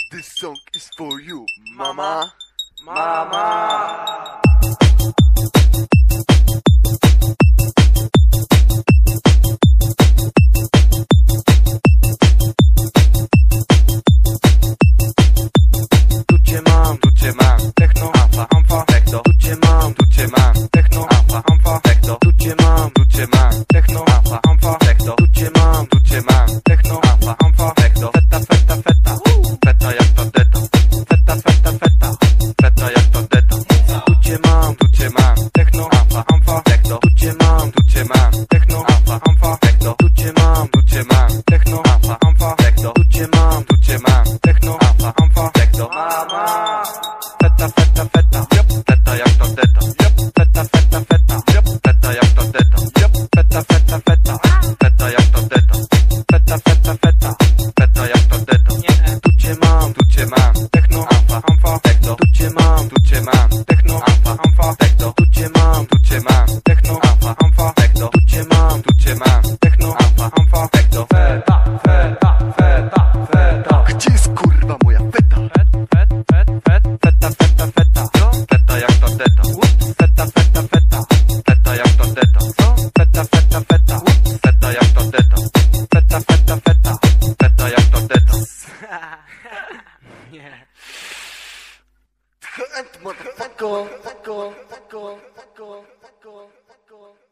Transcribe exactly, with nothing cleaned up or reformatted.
This song is for you, mama. Mama. Tu cię mam, tu cię mam, techno, amfa, amfa, techno. Tu cię mam, tu cię mam, techno, amfa, amfa, techno. Tu cię mam, tu cię mam, techno, amfa, amfa, techno. Tu cię mam, tu cię mam, techno, amfa, amfa, techno. Feta, feta, feta, feta jak to deta. Feta, feta, feta, feta jak to deta. Tu cię mam, tu cię mam, techno, amfa, amfa, techno. Tu cię mam, tu cię mam, techno, amfa, amfa, techno. Tu cię mam, tu cię mam, techno, amfa, amfa, techno. Tu cię mam, tu cię mam, techno, amfa, amfa, techno. Mama. Feta, feta, feta, feta jak to deta. Feta, feta, feta, feta jak to deta. Feta, feta, feta, feta jak to deta. Feta, feta, feta, feta jak to deta. Tu cię mam, tu cię mam, techno, amfa, amfa, techno. Tu cię mam, tu cię mam, techno, amfa, amfa, techno. Tu cię mam, tu cię mam, techno, amfa, amfa, techno. Tu cię mam, tu cię mam, techno, amfa, amfa, techno. Feta, feta, feta, feta. Gdzie jest kurwa moja feta? Fet, fet, fet, feta, feta, feta. Feta jak to deta. Feta, feta, feta, feta jak to deta. Feta, feta, feta, feta jak to deta. Feta, feta, feta, feta jak to deta. Nie. Motherfucker, fucker, fucker, fucker, fucker, fucker.